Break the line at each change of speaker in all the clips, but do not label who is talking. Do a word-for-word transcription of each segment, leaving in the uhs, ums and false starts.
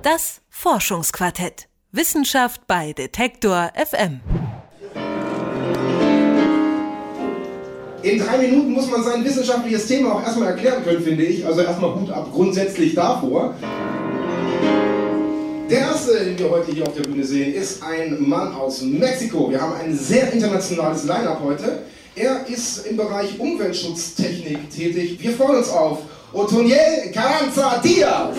Das Forschungsquartett. Wissenschaft bei Detektor F M.
In drei Minuten muss man sein wissenschaftliches Thema auch erstmal erklären können, finde ich. Also erstmal Hut ab grundsätzlich davor. Der erste, den wir heute hier auf der Bühne sehen, ist ein Mann aus Mexiko. Wir haben ein sehr internationales Line-Up heute. Er ist im Bereich Umweltschutztechnik tätig. Wir freuen uns auf Otoniel Carranza Diaz.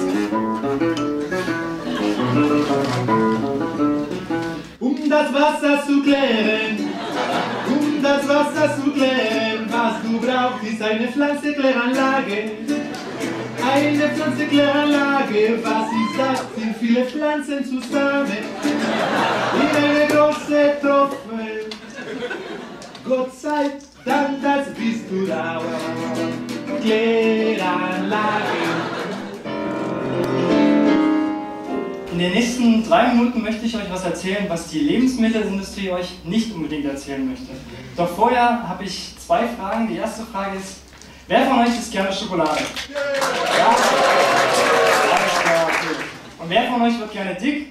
Um das Wasser zu klären, um das Wasser zu klären, was du brauchst, ist eine Pflanzenkläranlage. Eine Pflanzenkläranlage, was sie sagt, sind viele Pflanzen zusammen in eine große Tropfe. Gott sei Dank, das bist du da. Kläranlage.
In den nächsten drei Minuten möchte ich euch was erzählen, was die Lebensmittelindustrie euch nicht unbedingt erzählen möchte. Doch vorher habe ich zwei Fragen. Die erste Frage ist, wer von euch isst gerne Schokolade? Ja? Alles klar, okay. Und wer von euch wird gerne dick?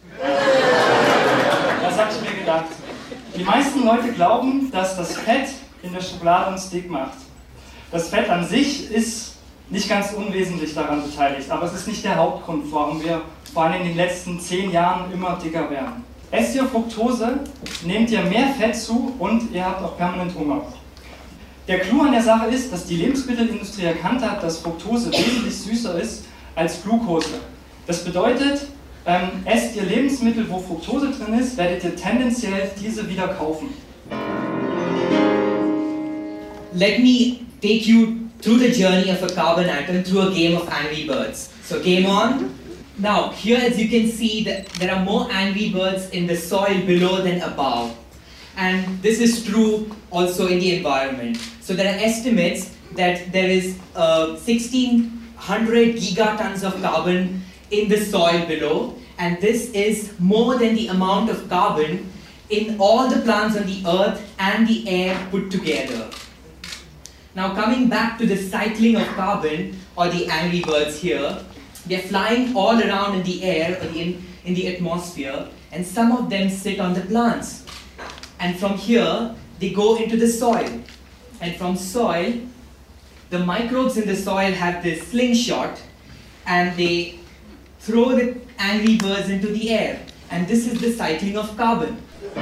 Das habe ich mir gedacht. Die meisten Leute glauben, dass das Fett in der Schokolade uns dick macht. Das Fett an sich ist nicht ganz unwesentlich daran beteiligt, aber es ist nicht der Hauptgrund, warum wir vor allem in den letzten zehn Jahren immer dicker werden. Esst ihr Fructose, nehmt ihr mehr Fett zu und ihr habt auch permanent Hunger. Der Clou an der Sache ist, dass die Lebensmittelindustrie erkannt hat, dass Fructose wesentlich süßer ist als Glucose. Das bedeutet, ähm, esst ihr Lebensmittel, wo Fructose drin ist, werdet ihr tendenziell diese wieder kaufen.
Let me take you through the journey of a carbon atom through a game of Angry Birds. So game on. Now, here as you can see, that there are more Angry Birds in the soil below than above. And this is true also in the environment. So there are estimates that there is uh, sixteen hundred gigatons of carbon in the soil below. And this is more than the amount of carbon in all the plants on the earth and the air put together. Now coming back to the cycling of carbon, or the Angry Birds here, they're flying all around in the air, or in, in the atmosphere, and some of them sit on the plants. And from here, they go into the soil. And from soil, the microbes in the soil have this slingshot, and they throw the Angry Birds into the air. And this is the cycling of carbon.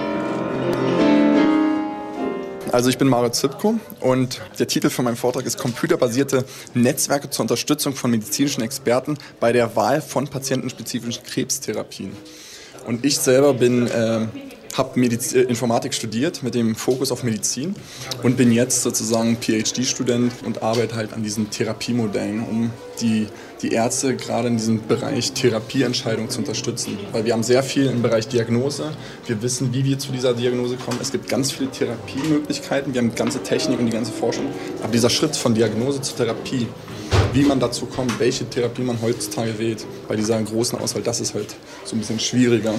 Also ich bin Mario Zipko und der Titel von meinem Vortrag ist Computerbasierte Netzwerke zur Unterstützung von medizinischen Experten bei der Wahl von patientenspezifischen Krebstherapien. Und ich selber bin, äh, habe Mediz- Informatik studiert mit dem Fokus auf Medizin und bin jetzt sozusagen P H D-Student und arbeite halt an diesen Therapiemodellen, um die, die Ärzte gerade in diesem Bereich Therapieentscheidungen zu unterstützen. Weil wir haben sehr viel im Bereich Diagnose, wir wissen, wie wir zu dieser Diagnose kommen. Es gibt ganz viele Therapiemöglichkeiten, wir haben die ganze Technik und die ganze Forschung. Aber dieser Schritt von Diagnose zur Therapie, wie man dazu kommt, welche Therapie man heutzutage wählt, bei dieser großen Auswahl, das ist halt so ein bisschen schwieriger.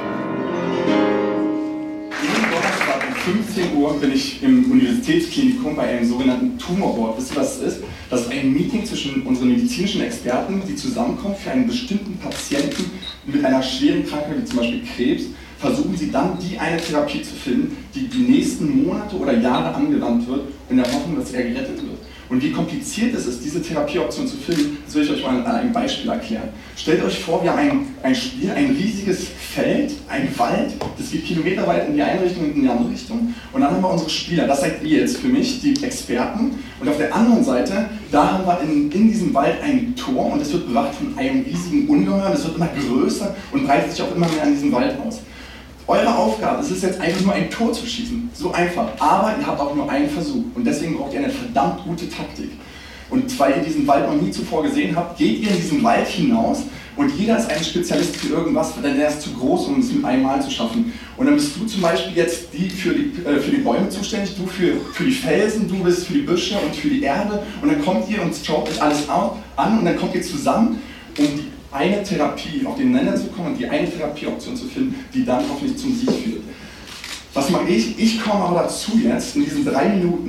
fünfzehn Uhr bin ich im Universitätsklinikum bei einem sogenannten Tumorboard. Wisst ihr, was das ist? Das ist ein Meeting zwischen unseren medizinischen Experten, die zusammenkommen für einen bestimmten Patienten mit einer schweren Krankheit, wie zum Beispiel Krebs. Versuchen sie dann, die eine Therapie zu finden, die die nächsten Monate oder Jahre angewandt wird, in der Hoffnung, dass er gerettet wird. Und wie kompliziert es ist, diese Therapieoption zu finden, das will ich euch mal an einem Beispiel erklären. Stellt euch vor, wir haben ein, ein Spiel, ein riesiges Feld, ein Wald, das geht kilometerweit in die eine Richtung und in die andere Richtung. Und dann haben wir unsere Spieler, das seid ihr jetzt für mich, die Experten. Und auf der anderen Seite, da haben wir in, in diesem Wald ein Tor und das wird bewacht von einem riesigen Ungeheuer, das wird immer größer und breitet sich auch immer mehr an diesem Wald aus. Eure Aufgabe ist es jetzt einfach nur ein Tor zu schießen, so einfach, aber ihr habt auch nur einen Versuch und deswegen braucht ihr eine verdammt gute Taktik. Und weil ihr diesen Wald noch nie zuvor gesehen habt, geht ihr in diesen Wald hinaus und jeder ist ein Spezialist für irgendwas, denn der ist zu groß, um es mit einmal zu schaffen. Und dann bist du zum Beispiel jetzt die für die, äh, für die Bäume zuständig, du für, für die Felsen, du bist für die Büsche und für die Erde und dann kommt ihr und schaut euch alles an und dann kommt ihr zusammen, um die eine Therapie auf den Nenner zu kommen und die eine Therapieoption zu finden, die dann hoffentlich zum Sieg führt. Was mache ich? Ich komme aber dazu jetzt in diesen drei Minuten,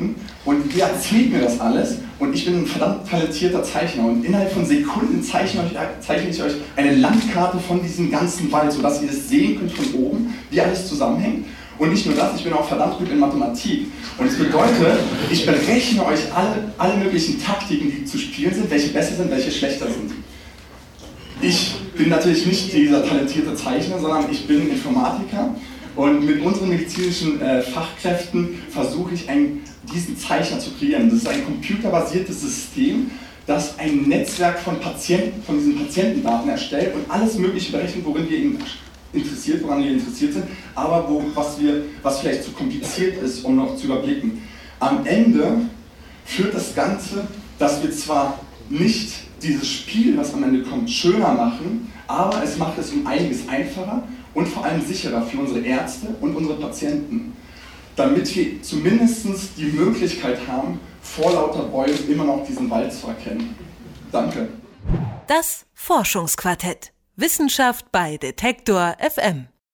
Und ihr erzählt mir das alles und ich bin ein verdammt talentierter Zeichner und innerhalb von Sekunden zeichne ich, zeichne ich euch eine Landkarte von diesem ganzen Wald, sodass ihr das sehen könnt von oben, wie alles zusammenhängt. Und nicht nur das, ich bin auch verdammt gut in Mathematik. Und das bedeutet, ich berechne euch alle, alle möglichen Taktiken, die zu spielen sind, welche besser sind, welche schlechter sind. Ich bin natürlich nicht dieser talentierte Zeichner, sondern ich bin Informatiker. Und mit unseren medizinischen äh, Fachkräften versuche ich, einen, diesen Zeichner zu kreieren. Das ist ein computerbasiertes System, das ein Netzwerk von Patienten, von diesen Patientendaten erstellt und alles Mögliche berechnet, worin wir eben interessiert, woran wir interessiert sind, aber wo, was, wir, was vielleicht zu kompliziert ist, um noch zu überblicken. Am Ende führt das Ganze, dass wir zwar nicht dieses Spiel, was am Ende kommt, schöner machen, aber es macht es um einiges einfacher und vor allem sicherer für unsere Ärzte und unsere Patienten, damit wir zumindest die Möglichkeit haben, vor lauter Bäumen immer noch diesen Wald zu erkennen. Danke.
Das Forschungsquartett. Wissenschaft bei Detektor F M.